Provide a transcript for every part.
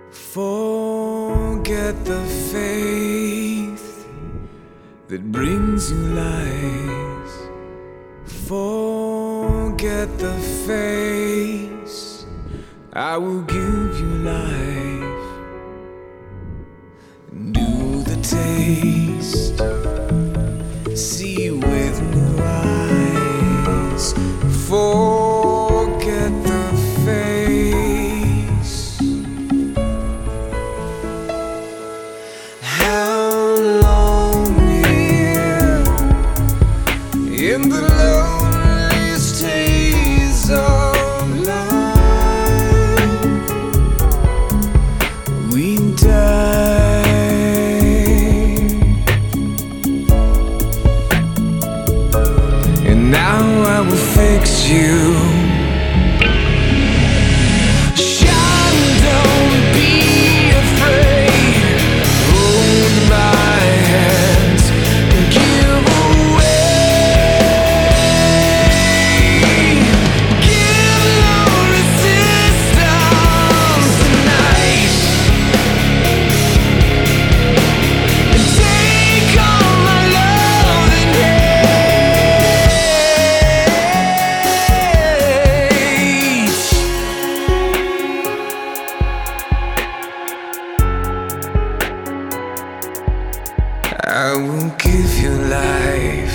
Forget the faith that brings you lies. Forget the face, I will give you life. Do the taste, see with new eyes. Forget the face. How long here in the loneliest days of life we die, and now I will fix you. I will give you life.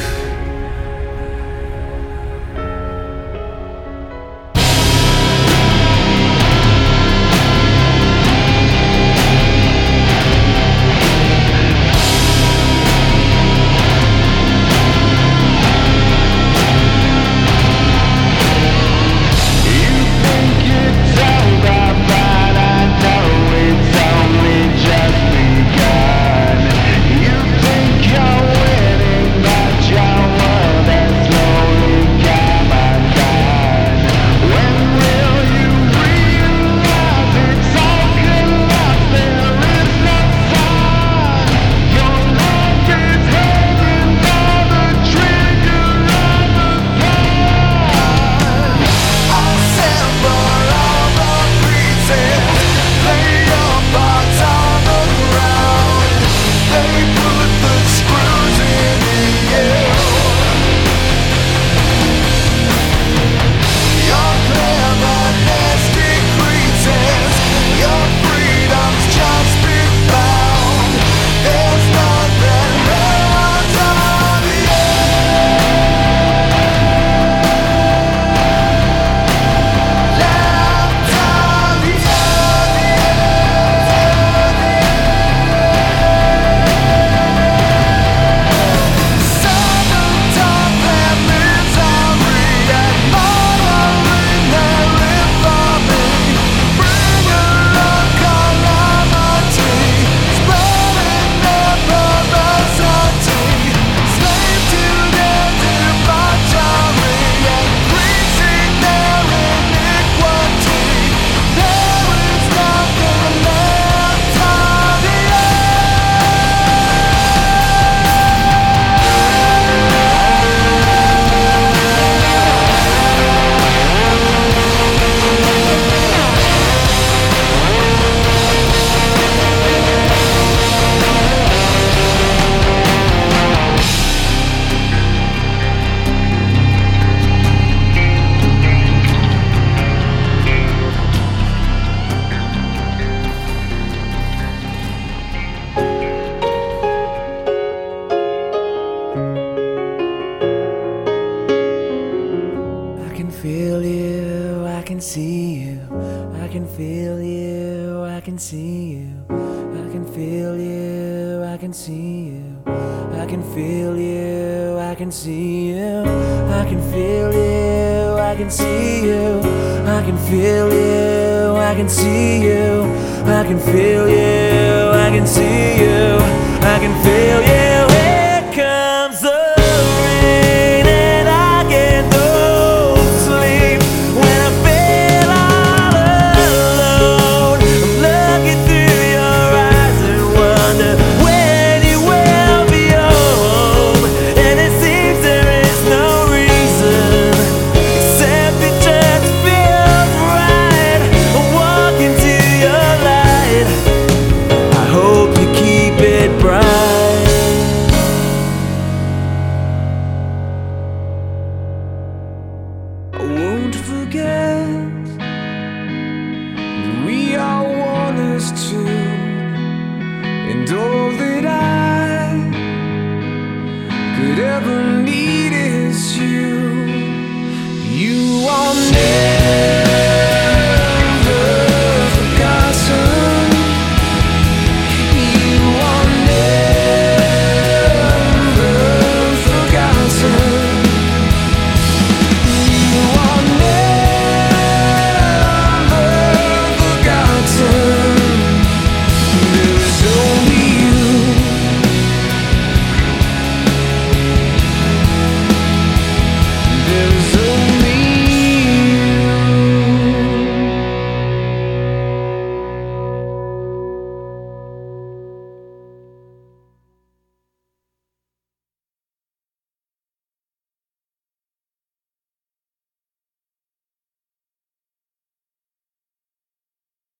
I can see you, I can feel you, I can see you, I can feel you, I can see you, I can feel you, I can see you, I can feel you, I can see you, I can feel you, I can see you, I can feel you, I can see you, I can feel you. Here comes the rain and I get no sleep when I feel all alone. I'm looking through your eyes and wonder when you will be home. And it seems there is no reason except it just feels right. I walk into your light. too, and all that I could ever need is you.